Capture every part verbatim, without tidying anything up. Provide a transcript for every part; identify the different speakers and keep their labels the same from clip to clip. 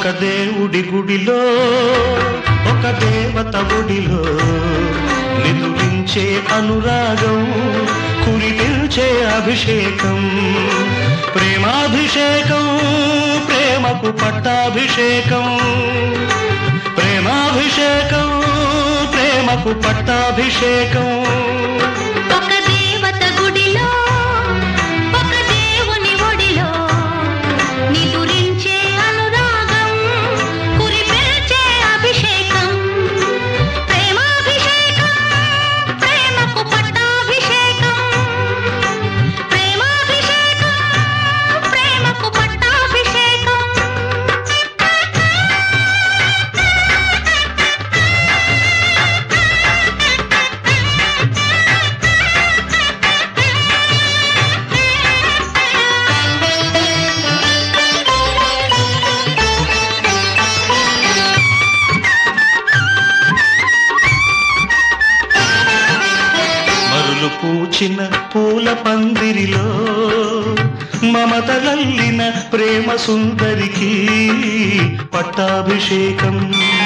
Speaker 1: ఒక దేవుడి గుడిలో ఒక దేవత గుడిలో నిదురించే అనురాగం కురిపించే అభిషేకం ప్రేమాభిషేకం ప్రేమకు పట్టాభిషేకం ప్రేమాభిషేకం ప్రేమకు పట్టాభిషేకం
Speaker 2: ఒక దేవత గుడిలో ఒక దేవుని ఒడిలో నిదురించే అనురాగం కురిపించే అభిషేకం ప్రేమాభిషేకం ప్రేమకు పట్టాభిషేకం ప్రేమాభిషేకం ప్రేమకు పట్టాభిషేకం
Speaker 1: మరులు పూచిన పూల పందిరిలో మమతలల్లిన ప్రేమ సుందరికి పట్టాభిషేకం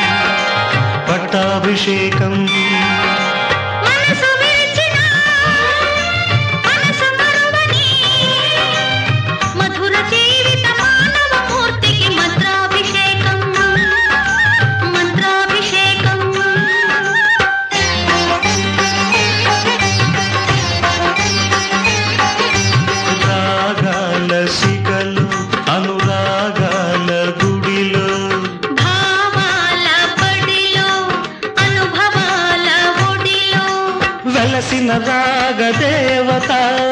Speaker 1: పట్టాభిషేకం
Speaker 2: మనసు విరిచిన మనసు మరువని మధుర జీవిత మానవ మూర్తికి మంత్రాభిషేకం మంత్రాభిషేకం
Speaker 1: రాగాల సిగలు అనురాగాల గుడిలో
Speaker 2: భావాల బడిలో అనుభవాల ఒడిలో
Speaker 1: వెలసిన రాగదేవత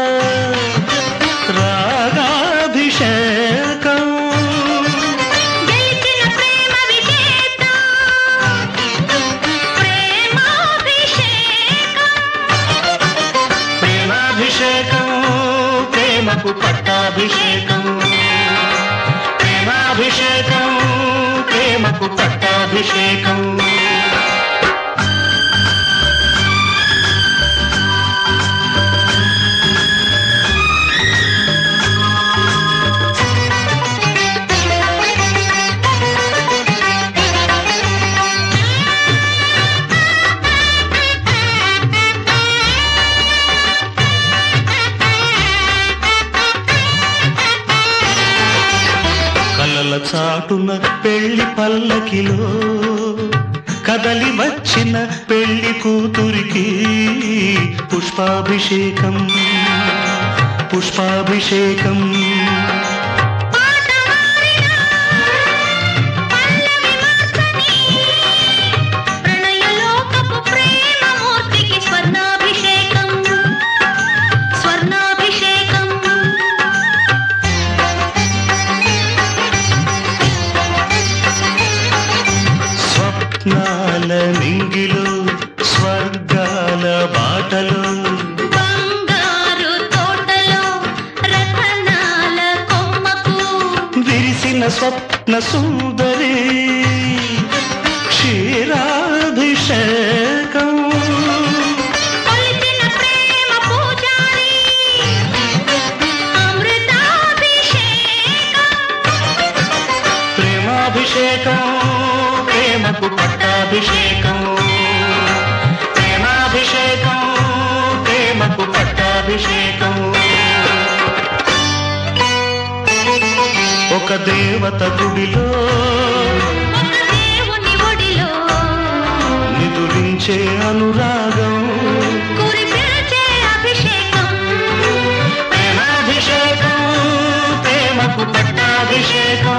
Speaker 1: రాగాభిషేకం
Speaker 2: గెలిచిన ప్రేమ విజేత ప్రేమాభిషేకం
Speaker 1: ప్రేమాభిషేకం ప్రేమకు పట్టాభిషేకం ప్రేమాభిషేకం ప్రేమకు పట్టాభిషేకం కలల చాటున పెళ్లి పల్లకిలో కదలి వచ్చిన పెళ్లి కూతురికి పుష్పాభిషేకం పుష్పాభిషేకం
Speaker 2: పాట మారినా పల్లవి మార్చని ప్రణయలోకపు ప్రేమ మూర్తికి స్వర్ణాభిషేకం స్వర్ణాభిషేకం
Speaker 1: స్వప్నాల నింగిలో స్వర్గాల బాటలో
Speaker 2: బంగారు తోటలో రతనాల కొమ్మకు
Speaker 1: విరిసిన స్వప్న సుందరి క్షీరాభిషేకం
Speaker 2: కొలిచిన ప్రేమ పూజారి అమృతాభిషేకం
Speaker 1: ప్రేమాభిషేకం ప్రేమకు పట్టాభిషేకం ప్రేమాభిషేకం ప్రేమకు పట్టాభిషేకం ఒక దేవత గుడిలో
Speaker 2: ఒక దేవుని ఒడిలో
Speaker 1: నిదురించే అనురాగం
Speaker 2: కురిపించే అభిషేకం
Speaker 1: ప్రేమాభిషేకం ప్రేమకు పట్టాభిషేకం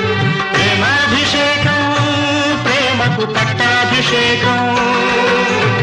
Speaker 1: ప్రేమాభిషేకం ప్రేమకు పట్టాభిషేకం